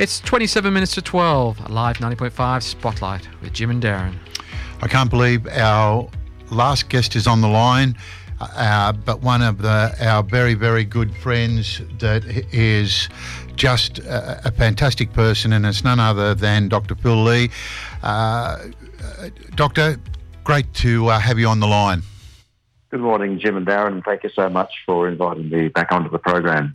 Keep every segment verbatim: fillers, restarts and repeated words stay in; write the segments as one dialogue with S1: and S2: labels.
S1: It's twenty-seven minutes to twelve, live ninety point five Spotlight with Jim and Darren.
S2: I can't believe our last guest is on the line, uh, but one of the, our very, very good friends that is just a, a fantastic person, and it's none other than Doctor Phil Lee. Uh, Doctor, great to uh, have you on the line.
S3: Good morning, Jim and Darren, and thank you so much for inviting me back onto the program.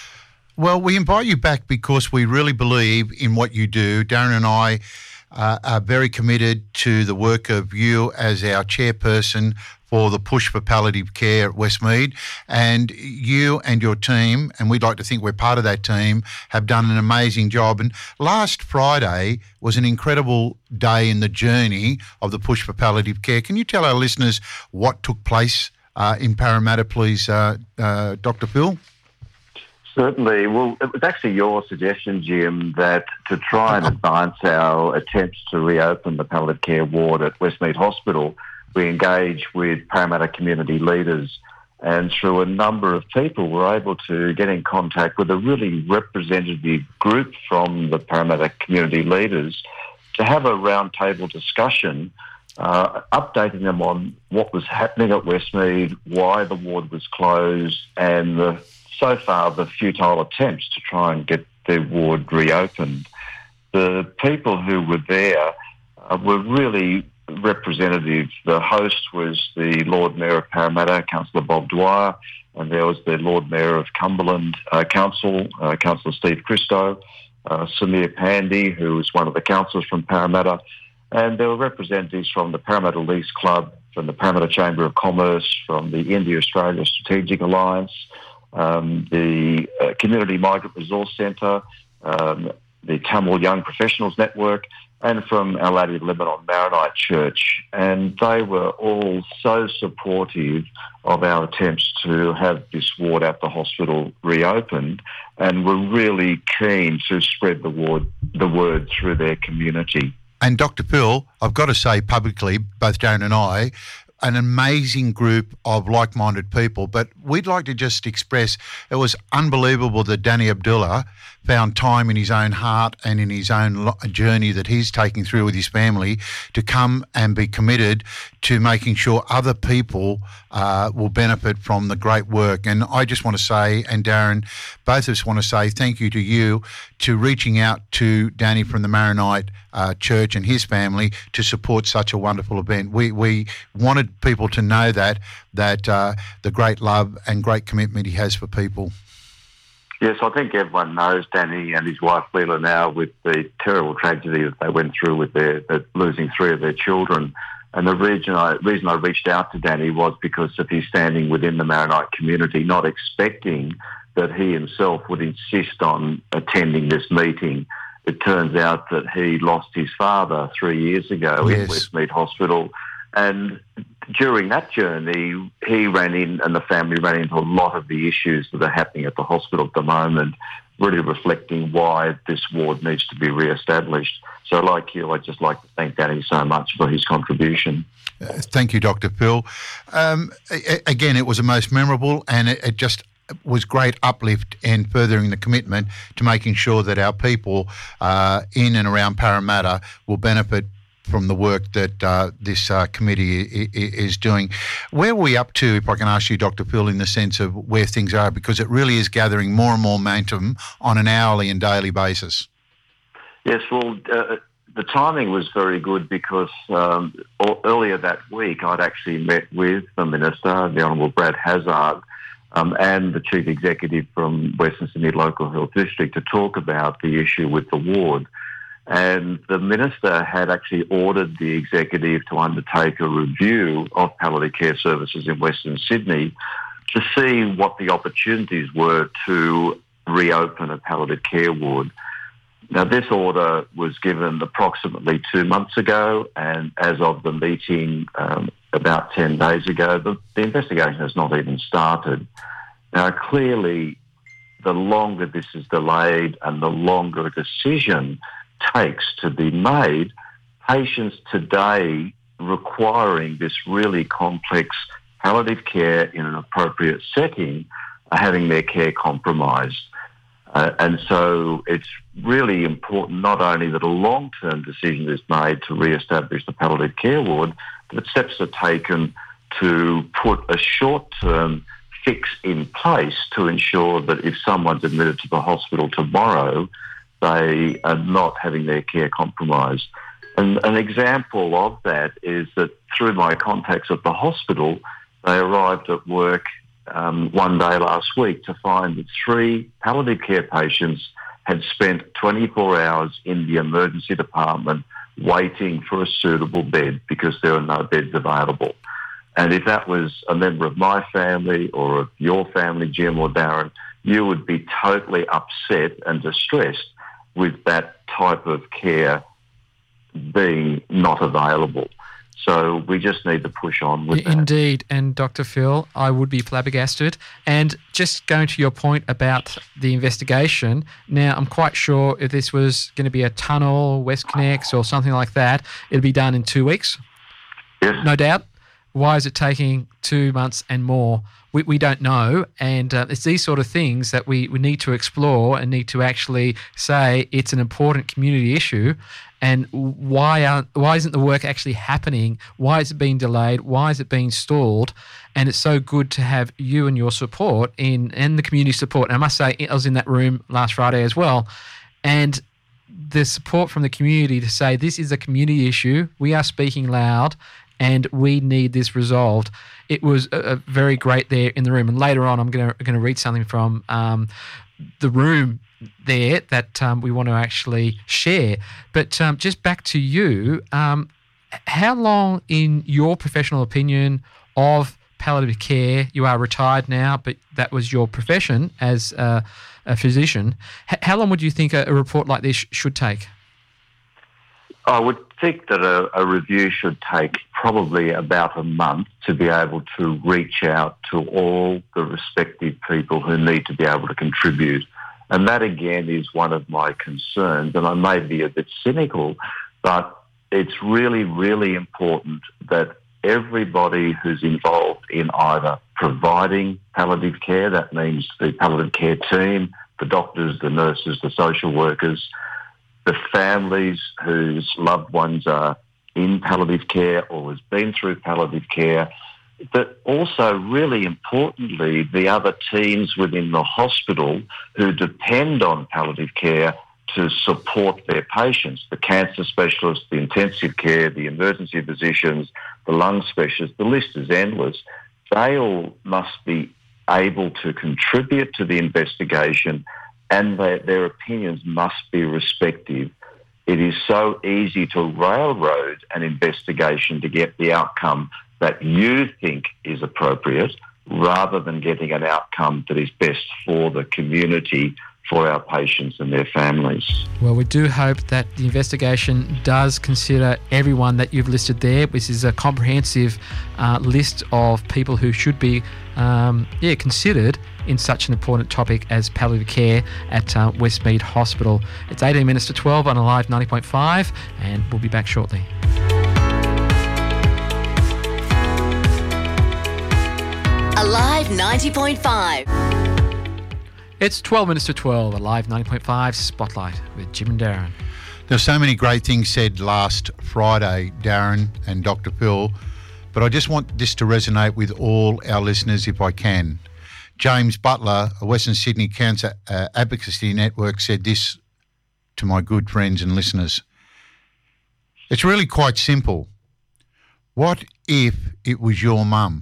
S2: Well, we invite you back because we really believe in what you do. Darren and I uh, are very committed to the work of you as our chairperson for the Push for Palliative Care at Westmead, and you and your team, and we'd like to think we're part of that team, have done an amazing job. And last Friday was an incredible day in the journey of the Push for Palliative Care. Can you tell our listeners what took place uh, in Parramatta, please, uh, uh, Doctor Phil?
S3: Certainly. Well, it was actually your suggestion, Jim, that to try and advance our attempts to reopen the palliative care ward at Westmead Hospital, we engaged with Parramatta community leaders, and through a number of people were able to get in contact with a really representative group from the Parramatta community leaders to have a roundtable discussion, uh, updating them on what was happening at Westmead, why the ward was closed, and the so far the futile attempts to try and get their ward reopened. The people who were there uh, were really representative. The host was the Lord Mayor of Parramatta, Councillor Bob Dwyer, and there was the Lord Mayor of Cumberland uh, Council, uh, Councillor Steve Christo, uh, Samir Pandey, who was one of the councillors from Parramatta, and there were representatives from the Parramatta Lease Club, from the Parramatta Chamber of Commerce, from the India-Australia Strategic Alliance, Um, the uh, Community Migrant Resource Centre, um, the Tamil Young Professionals Network, and from Our Lady of Lebanon Maronite Church. And they were all so supportive of our attempts to have this ward at the hospital reopened, and were really keen to spread the word, the word through their community.
S2: And Doctor Phil, I've got to say publicly, both Darren and I, an amazing group of like-minded people, but we'd like to just express it was unbelievable that Danny Abdullah found time in his own heart and in his own journey that he's taking through with his family to come and be committed to making sure other people uh, will benefit from the great work. And I just want to say, and Darren, both of us want to say thank you to you to reaching out to Danny from the Maronite uh, Church and his family to support such a wonderful event. We we wanted people to know that, that uh, the great love and great commitment he has for people.
S3: Yes, I think everyone knows Danny and his wife Leela now with the terrible tragedy that they went through with their, their losing three of their children. And the reason I, reason I reached out to Danny was because of his standing within the Maronite community, not expecting that he himself would insist on attending this meeting. It turns out that he lost his father three years ago
S2: Yes.
S3: in Westmead Hospital. And during that journey, he ran in, and the family ran into a lot of the issues that are happening at the hospital at the moment, really reflecting why this ward needs to be re-established. So like you, I'd just like to thank Danny so much for his contribution.
S2: Uh, thank you, Doctor Phil. Um, a- again, it was the most memorable, and it, it just was great uplift and furthering the commitment to making sure that our people uh, in and around Parramatta will benefit from the work that uh, this uh, committee I- I- is doing. Where are we up to, if I can ask you, Doctor Phil, in the sense of where things are, because it really is gathering more and more momentum on an hourly and daily basis?
S3: Yes, well, uh, the timing was very good because um, earlier that week I'd actually met with the Minister, the Honourable Brad Hazzard, um, and the Chief Executive from Western Sydney Local Health District to talk about the issue with the ward. And the Minister had actually ordered the Executive to undertake a review of palliative care services in Western Sydney to see what the opportunities were to reopen a palliative care ward. Now, this order was given approximately two months ago, and as of the meeting um, about ten days ago, the, the investigation has not even started. Now, clearly, the longer this is delayed and the longer a decision takes to be made, patients today requiring this really complex palliative care in an appropriate setting are having their care compromised. Uh, and so it's really important not only that a long-term decision is made to re-establish the palliative care ward, but that steps are taken to put a short-term fix in place to ensure that if someone's admitted to the hospital tomorrow, they are not having their care compromised. And an example of that is that through my contacts at the hospital, they arrived at work um, one day last week to find that three palliative care patients had spent twenty-four hours in the emergency department waiting for a suitable bed because there were no beds available. And if that was a member of my family or of your family, Jim or Darren, you would be totally upset and distressed with that type of care being not available. So we just need to push on with that.
S1: Indeed. And Doctor Phil, I would be flabbergasted. And just going to your point about the investigation, now I'm quite sure if this was going to be a tunnel, WestConnex or something like that, it'll be done in two weeks.
S3: Yes.
S1: No doubt. Why is it taking two months and more? We, we don't know. And uh, it's these sort of things that we, we need to explore and need to actually say it's an important community issue. And why aren't, why isn't the work actually happening? Why is it being delayed? Why is it being stalled? And it's so good to have you and your support in and the community support. And I must say, I was in that room last Friday as well. And the support from the community to say this is a community issue. We are speaking loud and we need this resolved. It was a, a very great there in the room. And later on, I'm going to going to read something from um, the room there that um, we want to actually share. But um, just back to you, um, how long, in your professional opinion, of palliative care, you are retired now, but that was your profession as a, a physician, H- how long would you think a, a report like this sh- should take?
S3: I would think that a, a review should take probably about a month to be able to reach out to all the respective people who need to be able to contribute. And that, again, is one of my concerns. And I may be a bit cynical, but it's really, really important that everybody who's involved in either providing palliative care, that means the palliative care team, the doctors, the nurses, the social workers, the families whose loved ones are in palliative care or has been through palliative care, but also, really importantly, the other teams within the hospital who depend on palliative care to support their patients, the cancer specialists, the intensive care, the emergency physicians, the lung specialists, the list is endless. They all must be able to contribute to the investigation and their, their opinions must be respective. It is so easy to railroad an investigation to get the outcome that you think is appropriate rather than getting an outcome that is best for the community, for our patients and their families.
S1: Well, we do hope that the investigation does consider everyone that you've listed there. This is a comprehensive uh, list of people who should be um, yeah, considered in such an important topic as palliative care at uh, Westmead Hospital. It's eighteen minutes to twelve on Alive ninety point five, and we'll be back shortly.
S4: Alive ninety point five.
S1: It's twelve minutes to twelve, Alive ninety point five Spotlight with Jim and Darren.
S2: There's so many great things said last Friday, Darren and Doctor Phil, but I just want this to resonate with all our listeners if I can. James Butler, a Western Sydney Cancer uh, Advocacy Network, said this to my good friends and listeners. It's really quite simple. What if it was your mum?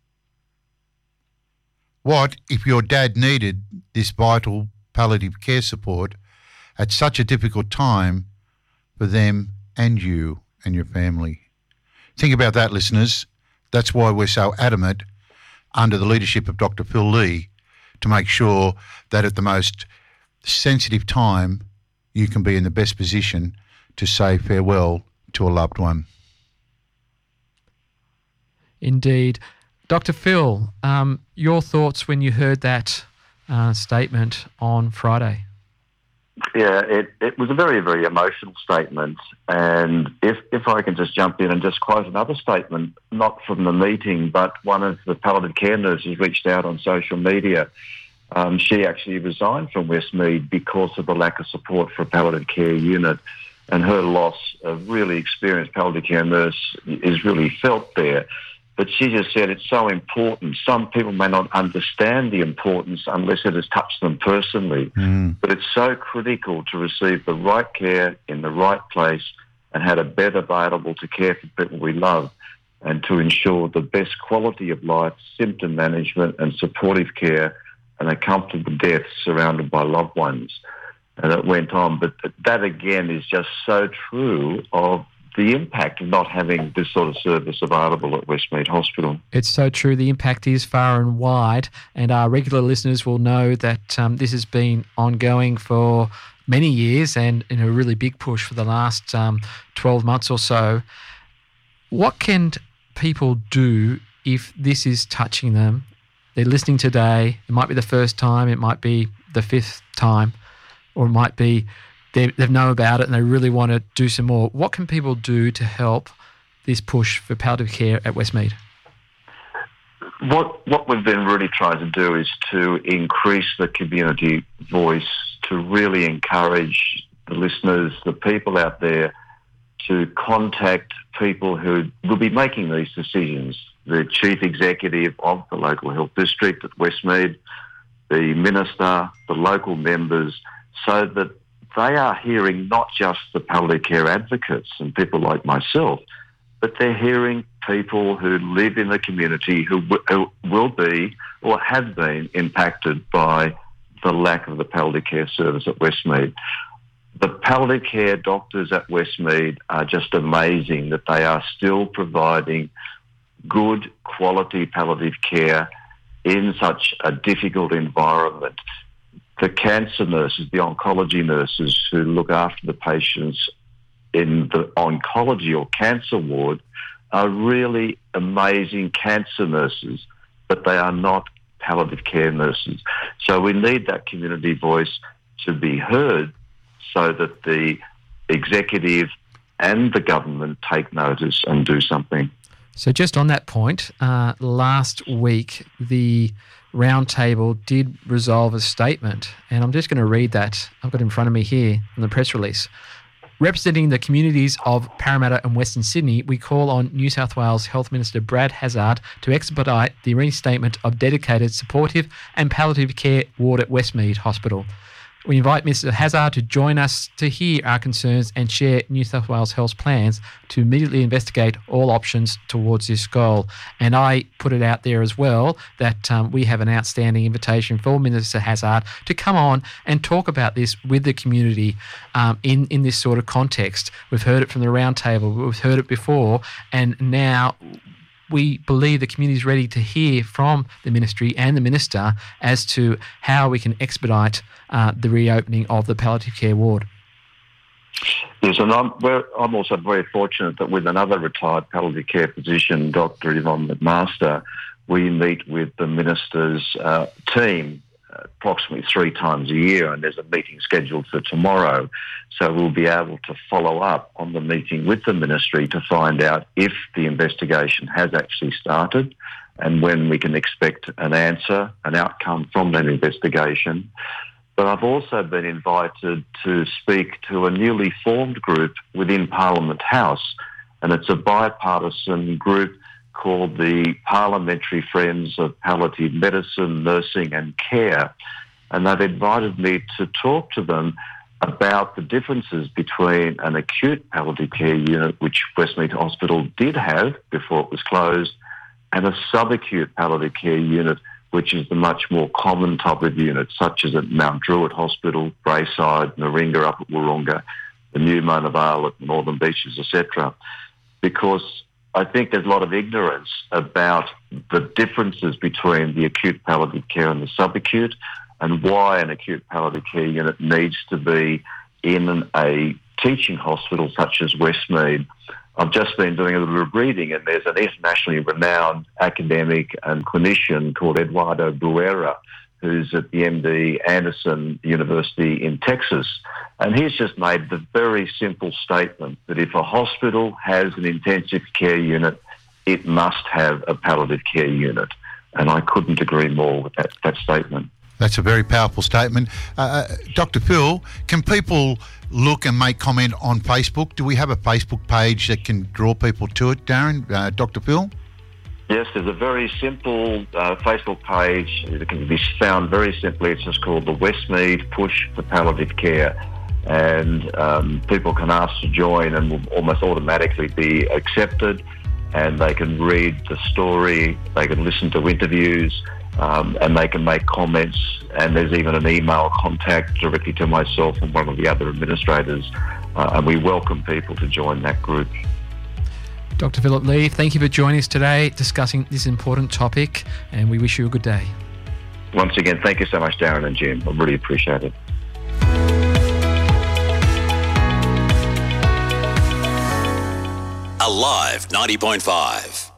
S2: What if your dad needed this vital palliative care support at such a difficult time for them and you and your family? Think about that, listeners. That's why we're so adamant, under the leadership of Doctor Phil Lee, to make sure that at the most sensitive time you can be in the best position to say farewell to a loved one.
S1: Indeed. Doctor Phil, um, your thoughts when you heard that uh, statement on Friday?
S3: Yeah, it, it was a very, very emotional statement. And if, if I can just jump in and just quote another statement, not from the meeting, but one of the palliative care nurses reached out on social media Um, she actually resigned from Westmead because of the lack of support for a palliative care unit, and her loss of really experienced palliative care nurse is really felt there. But she just said it's so important. Some people may not understand the importance unless it has touched them personally,
S2: Mm.
S3: but it's so critical to receive the right care in the right place and have a bed available to care for people we love, and to ensure the best quality of life, symptom management and supportive care, and a comfortable death surrounded by loved ones. And it went on. But that, again, is just so true of the impact of not having this sort of service available at Westmead Hospital.
S1: It's so true. The impact is far and wide, and our regular listeners will know that um, this has been ongoing for many years and in a really big push for the last um, twelve months or so. What can people do if this is touching them? They're listening today. It might be the first time. It might be the fifth time, or it might be they, they've known about it and they really want to do some more. What can people do to help this push for palliative care at Westmead?
S3: What what we've been really trying to do is to increase the community voice, to really encourage the listeners, the people out there, to contact people who will be making these decisions. The chief executive of the local health district at Westmead, the minister, the local members, so that they are hearing not just the palliative care advocates and people like myself, but they're hearing people who live in the community who, w- who will be or have been impacted by the lack of the palliative care service at Westmead. The palliative care doctors at Westmead are just amazing that they are still providing good quality palliative care in such a difficult environment. The cancer nurses, the oncology nurses who look after the patients in the oncology or cancer ward are really amazing cancer nurses, but they are not palliative care nurses. So we need that community voice to be heard so that the executive and the government take notice and do something.
S1: So just on that point, uh, last week the Roundtable did resolve a statement, and I'm just going to read that. I've got it in front of me here in the press release. Representing the communities of Parramatta and Western Sydney, we call on New South Wales Health Minister Brad Hazzard to expedite the reinstatement of dedicated supportive and palliative care ward at Westmead Hospital. We invite Mister Hazzard to join us to hear our concerns and share New South Wales Health's plans to immediately investigate all options towards this goal. And I put it out there as well that um, we have an outstanding invitation for Minister Hazzard to come on and talk about this with the community um, in, in this sort of context. We've heard it from the Roundtable, we've heard it before, and now we believe the community is ready to hear from the ministry and the minister as to how we can expedite uh, the reopening of the palliative care ward.
S3: Yes, and I'm, we're, I'm also very fortunate that with another retired palliative care physician, Doctor Yvonne McMaster, we meet with the minister's uh, team approximately three times a year, and there's a meeting scheduled for tomorrow. So we'll be able to follow up on the meeting with the ministry to find out if the investigation has actually started and when we can expect an answer, an outcome from that investigation. But I've also been invited to speak to a newly formed group within Parliament House, and it's a bipartisan group called the Parliamentary Friends of Palliative Medicine, Nursing and Care. And they've invited me to talk to them about the differences between an acute palliative care unit, which Westmead Hospital did have before it was closed, and a subacute palliative care unit, which is the much more common type of unit, such as at Mount Druitt Hospital, Brayside, Naringa up at Wahroonga, the new Mona Vale at Northern Beaches, et cetera. Because I think there's a lot of ignorance about the differences between the acute palliative care and the subacute, and why an acute palliative care unit needs to be in a teaching hospital such as Westmead. I've just been doing a little bit of reading, and there's an internationally renowned academic and clinician called Eduardo Bruera, who's at the M D Anderson University in Texas. And he's just made the very simple statement that if a hospital has an intensive care unit, it must have a palliative care unit. And I couldn't agree more with that, that statement.
S2: That's a very powerful statement. Uh, Doctor Phil, can people look and make comment on Facebook? Do we have a Facebook page that can draw people to it, Darren? Uh, Doctor Phil?
S3: Yes, there's a very simple uh, Facebook page. It can be found very simply. It's just called the Westmead Push for Palliative Care. And um, people can ask to join and will almost automatically be accepted. And they can read the story, they can listen to interviews, um, and they can make comments. And there's even an email contact directly to myself and one of the other administrators. Uh, and we welcome people to join that group.
S1: Doctor Philip Lee, thank you for joining us today discussing this important topic, and we wish you a good day.
S3: Once again, thank you so much, Darren and Jim. I really appreciate it.
S5: Alive ninety point five.